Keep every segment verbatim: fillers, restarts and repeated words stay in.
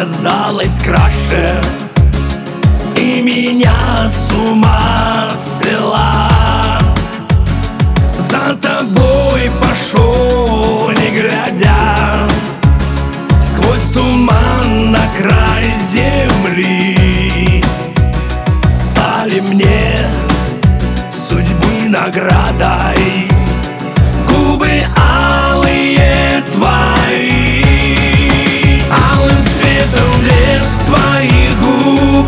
казалась краше и меня с ума свела. За тобой пошел, не глядя, сквозь туман на край земли. Стали мне судьбы наградой губы алые твои. Алым цветом блеск твоих губ,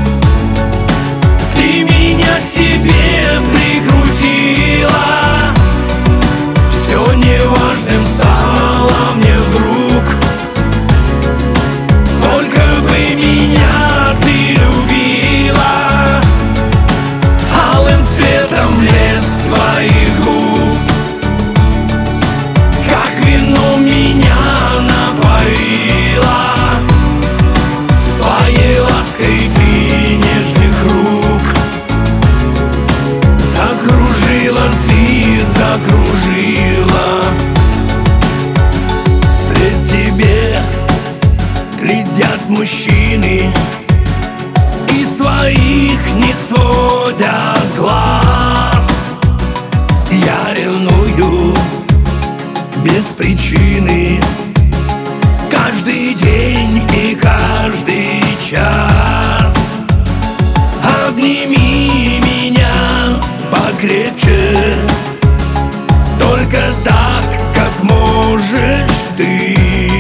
ты меня к себе прикрутила. Все неважным стало мне вдруг, только бы меня ты любила. Алым цветом блеск твоих губ, как вино меня напоила. Своей лаской ты нежных рук закружила, ты закружила. Вслед тебе глядят мужчины и своих не сводят глаз. Я ревную без причины каждый день и каждый час. Обними меня покрепче, только так, как можешь ты.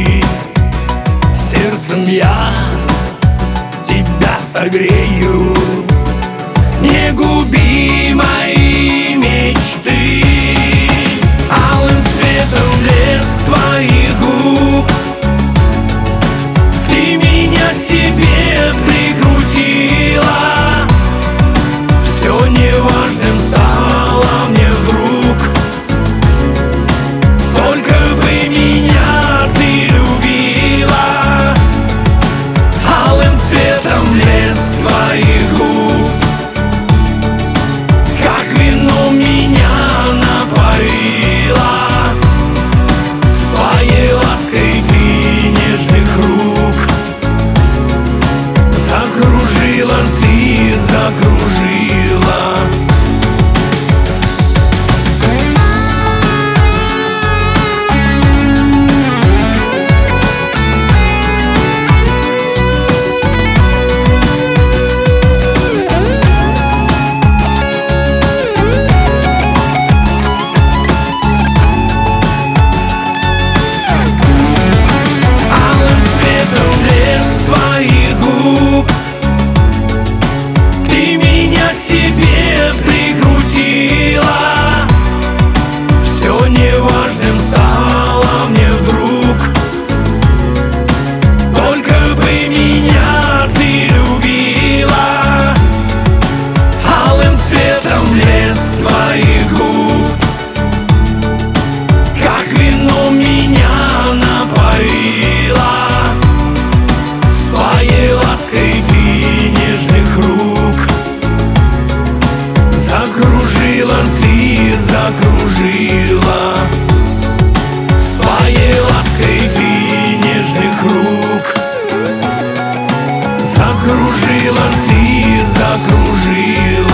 Сердцем я тебя согрею, не губи мои мечты. Алым цветом блеск твоих губ, ты меня к себе прикрутила. Все неважным стало мне вдруг, только бы меня ты любила. Алым цветом блеск твоих губ, как вино меня напоила. Своей лаской ты нежных рук закружила, ты закружила. Твоих губ, ты меня к себе прикрутила. Все неважным стало мне вдруг, только бы меня ты любила. Алым цветом блеск твоих губ, как вино меня напоила. Своей лаской ты нежных рук закружила, ты закружила. Своей лаской ты нежных рук закружила, ты закружила.